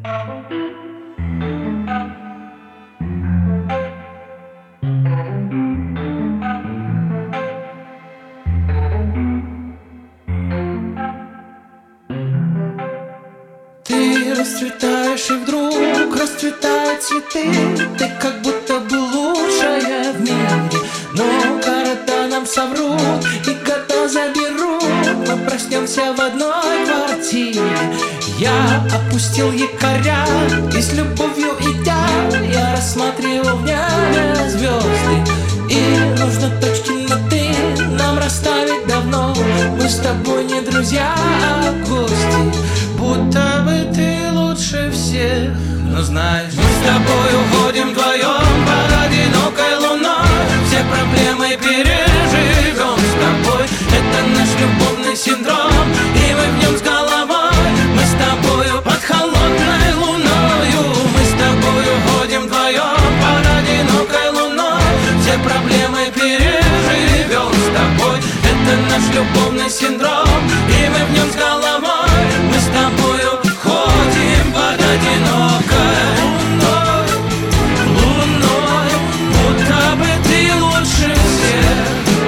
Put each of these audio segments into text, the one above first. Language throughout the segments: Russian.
Ты расцветаешь, и вдруг расцветают цветы. Ты как будто бы лучшая в мире. Но города нам соврут и года заберут. Мы проснемся в одной квартире. Я опустил якоря и с любовью идя, я рассматривал в небе звезды. И нужно точки над «и» нам расставить давно. Мы с тобой не друзья, а гости. Будто бы ты лучше всех. Но знаешь, мы с тобой уходим вдвоем под одинокой луной. Все проблемы переживем с тобой. Это наш любовный синдром, и мы в нем с головой. Мы с тобою под холодной луною. Мы с тобой уходим вдвоем под одинокой луной. Все проблемы переживем с тобой. Это наш любовный синдром, и мы в нем с головой. Мы с тобою ходим под одинокой луной. Луной, будто бы ты лучше всех.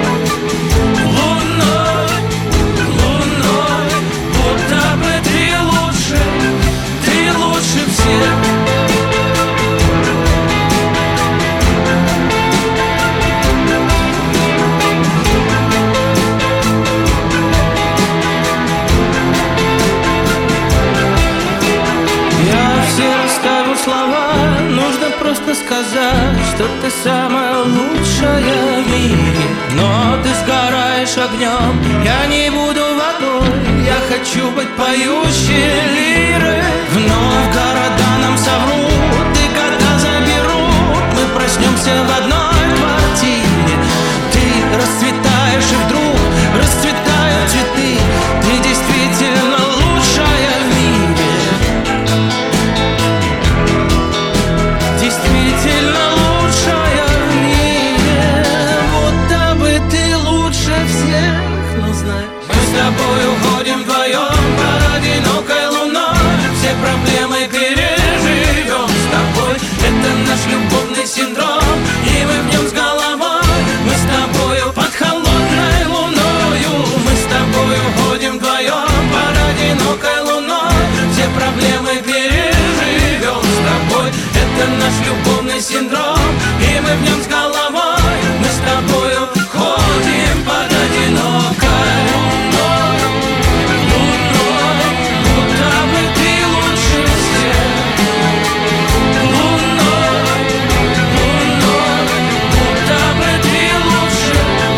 Луной, луной, будто бы ты лучше всех. Слова нужно просто сказать, что ты самая лучшая в мире. Но ты сгораешь огнем, я не буду водой. Я хочу быть поющей лирой. Вновь города нам соврут и года заберут. Мы проснемся в одной квартире. Ты расцветаешь, и вдруг расцветают цветы. Ты действительно лучшая в мире. Действительно лучшая в мире. Будто бы ты лучше всех. Но знай, мы с тобой уходим вдвоем под одинокой луной. Все проблемы переживем с тобой. Это наш любовный синдром, и мы в нем с головой. Мы с тобою под холодной луною. Мы с тобой уходим вдвоем под одинокой луной. Все проблемы переживем с тобой. Это наш любовный синдром, и мы в нем с головой. Мы с тобою ходим под одинокой луной. Луной, будто бы ты лучше всех. Луной, луной, будто бы ты лучше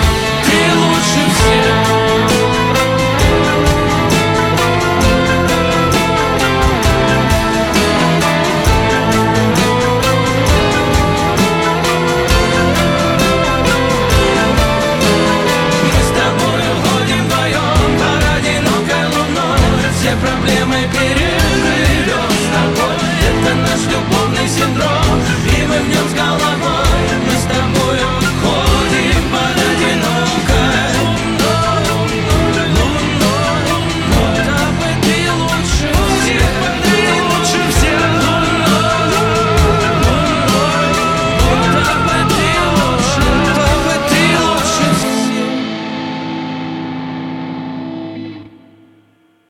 всех. Проблемы перед